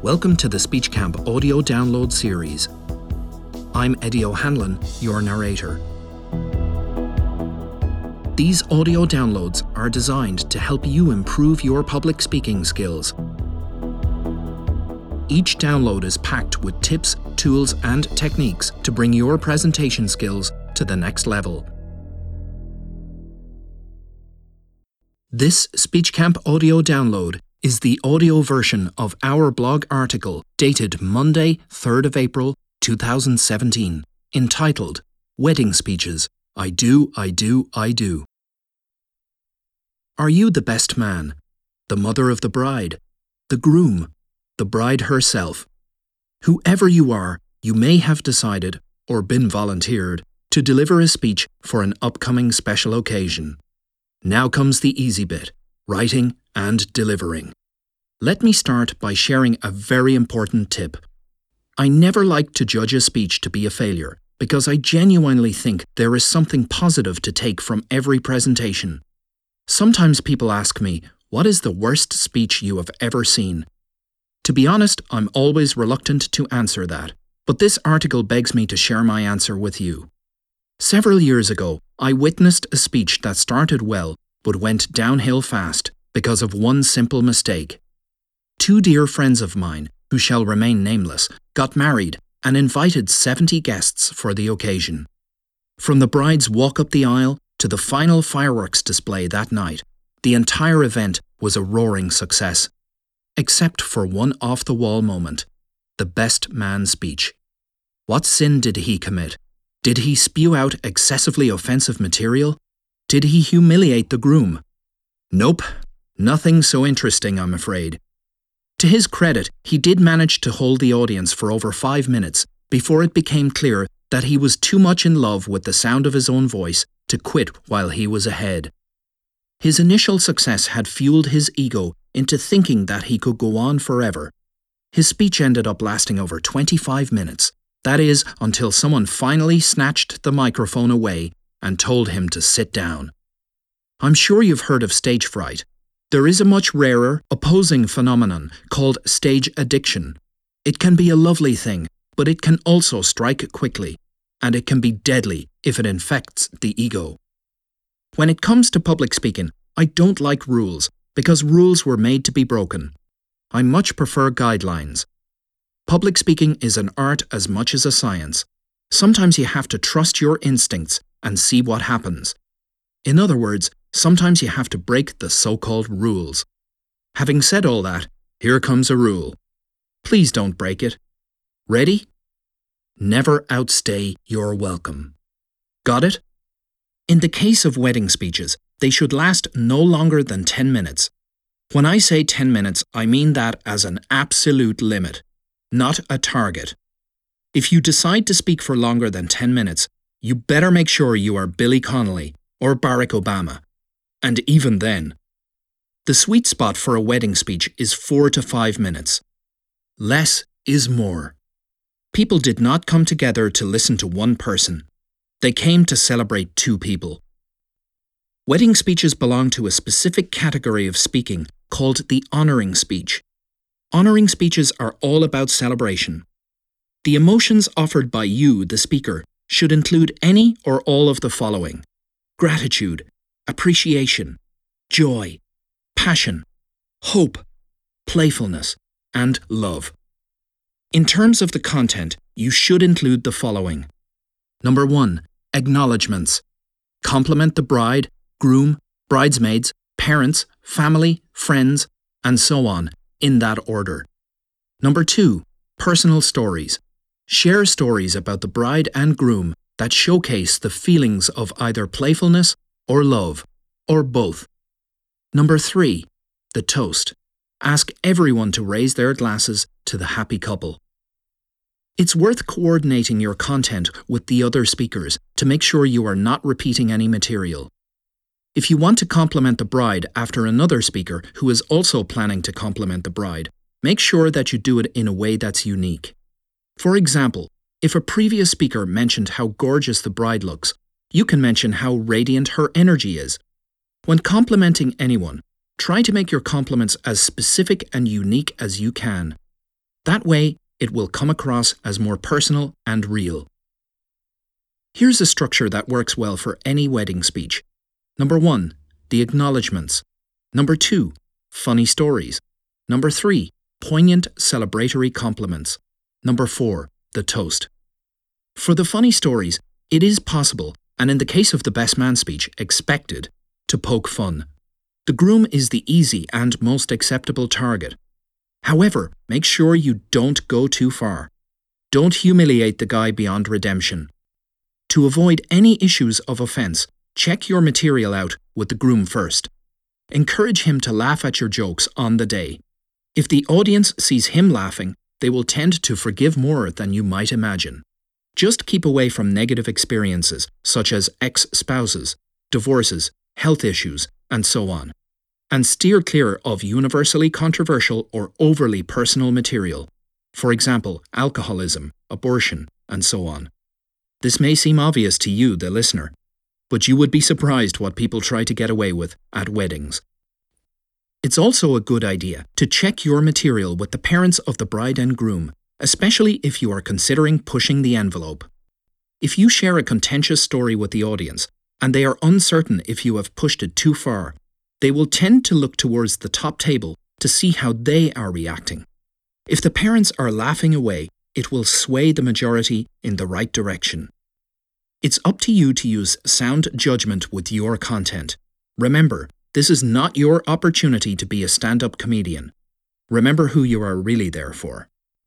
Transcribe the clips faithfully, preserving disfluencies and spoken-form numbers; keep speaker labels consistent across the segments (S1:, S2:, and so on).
S1: Welcome to the Speech Camp audio download series. I'm Eddie O'Hanlon, your narrator. These audio downloads are designed to help you improve your public speaking skills. Each download is packed with tips, tools, and techniques to bring your presentation skills to the next level. This Speech Camp audio download is the audio version of our blog article dated Monday, third of April, two thousand seventeen, entitled Wedding Speeches, I Do, I Do, I Do. Are you the best man, the mother of the bride, the groom, the bride herself? Whoever you are, you may have decided, or been volunteered, to deliver a speech for an upcoming special occasion. Now comes the easy bit, writing and delivering. Let me start by sharing a very important tip. I never like to judge a speech to be a failure because I genuinely think there is something positive to take from every presentation. Sometimes people ask me, what is the worst speech you have ever seen? To be honest, I'm always reluctant to answer that, but this article begs me to share my answer with you. Several years ago, I witnessed a speech that started well but went downhill fast because of one simple mistake. Two dear friends of mine, who shall remain nameless, got married and invited seventy guests for the occasion. From the bride's walk up the aisle to the final fireworks display that night, the entire event was a roaring success. Except for one off-the-wall moment, the best man speech. What sin did he commit? Did he spew out excessively offensive material? Did he humiliate the groom? Nope, nothing so interesting, I'm afraid. To his credit, he did manage to hold the audience for over five minutes before it became clear that he was too much in love with the sound of his own voice to quit while he was ahead. His initial success had fueled his ego into thinking that he could go on forever. His speech ended up lasting over twenty-five minutes. That is, until someone finally snatched the microphone away and told him to sit down. I'm sure you've heard of stage fright. There is a much rarer, opposing phenomenon called stage addiction. It can be a lovely thing, but it can also strike quickly, and it can be deadly if it infects the ego. When it comes to public speaking, I don't like rules because rules were made to be broken. I much prefer guidelines. Public speaking is an art as much as a science. Sometimes you have to trust your instincts and see what happens. In other words, sometimes you have to break the so-called rules. Having said all that, here comes a rule. Please don't break it. Ready? Never outstay your welcome. Got it? In the case of wedding speeches, they should last no longer than ten minutes. When I say ten minutes, I mean that as an absolute limit, not a target. If you decide to speak for longer than ten minutes, you better make sure you are Billy Connolly or Barack Obama. And even then. The sweet spot for a wedding speech is four to five minutes. Less is more. People did not come together to listen to one person. They came to celebrate two people. Wedding speeches belong to a specific category of speaking called the honoring speech. Honoring speeches are all about celebration. The emotions offered by you, the speaker, should include any or all of the following: gratitude, appreciation, joy, passion, hope, playfulness, and love. In terms of the content, you should include the following. Number one, acknowledgements. Compliment the bride, groom, bridesmaids, parents, family, friends, and so on, in that order. Number two, personal stories. Share stories about the bride and groom that showcase the feelings of either playfulness or love, or both. Number three, the toast. Ask everyone to raise their glasses to the happy couple. It's worth coordinating your content with the other speakers to make sure you are not repeating any material. If you want to compliment the bride after another speaker who is also planning to compliment the bride, make sure that you do it in a way that's unique. For example, if a previous speaker mentioned how gorgeous the bride looks, you can mention how radiant her energy is. When complimenting anyone, try to make your compliments as specific and unique as you can. That way, it will come across as more personal and real. Here's a structure that works well for any wedding speech. Number one, the acknowledgements. Number two, funny stories. Number three, poignant celebratory compliments. Number four, the toast. For the funny stories, it is possible, and in the case of the best man speech, expected, to poke fun. The groom is the easy and most acceptable target. However, make sure you don't go too far. Don't humiliate the guy beyond redemption. To avoid any issues of offence, check your material out with the groom first. Encourage him to laugh at your jokes on the day. If the audience sees him laughing, they will tend to forgive more than you might imagine. Just keep away from negative experiences, such as ex-spouses, divorces, health issues, and so on. And steer clear of universally controversial or overly personal material. For example, alcoholism, abortion, and so on. This may seem obvious to you, the listener, but you would be surprised what people try to get away with at weddings. It's also a good idea to check your material with the parents of the bride and groom, especially if you are considering pushing the envelope. If you share a contentious story with the audience, and they are uncertain if you have pushed it too far, they will tend to look towards the top table to see how they are reacting. If the parents are laughing away, it will sway the majority in the right direction. It's up to you to use sound judgment with your content. Remember, this is not your opportunity to be a stand-up comedian. Remember who you are really there for.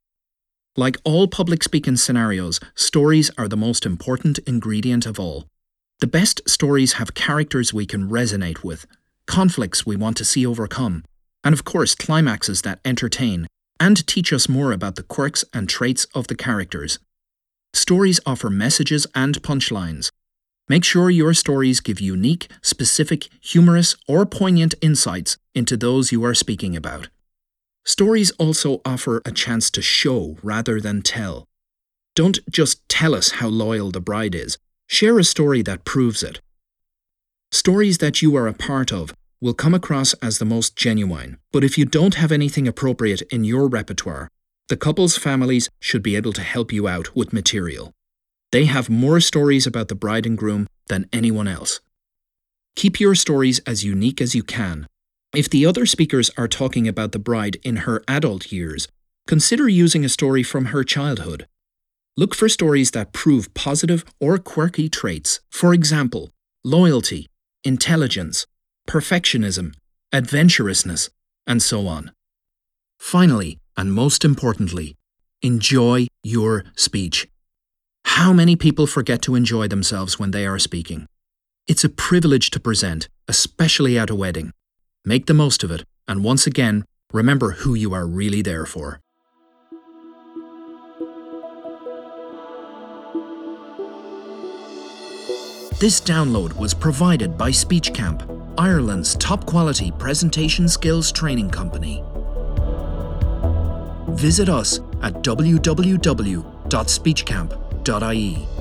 S1: Like all public speaking scenarios, stories are the most important ingredient of all. The best stories have characters we can resonate with, conflicts we want to see overcome, and of course climaxes that entertain and teach us more about the quirks and traits of the characters. Stories offer messages and punchlines. Make sure your stories give unique, specific, humorous, or poignant insights into those you are speaking about. Stories also offer a chance to show rather than tell. Don't just tell us how loyal the bride is. Share a story that proves it. Stories that you are a part of will come across as the most genuine, but if you don't have anything appropriate in your repertoire, the couple's families should be able to help you out with material. They have more stories about the bride and groom than anyone else. Keep your stories as unique as you can. If the other speakers are talking about the bride in her adult years, consider using a story from her childhood. Look for stories that prove positive or quirky traits. For example, loyalty, intelligence, perfectionism, adventurousness, and so on. Finally, and most importantly, enjoy your speech. How many people forget to enjoy themselves when they are speaking? It's a privilege to present, especially at a wedding. Make the most of it, and once again, remember who you are really there for. This download was provided by SpeechCamp, Ireland's top-quality presentation skills training company. Visit us at w w w dot speechcamp dot i e.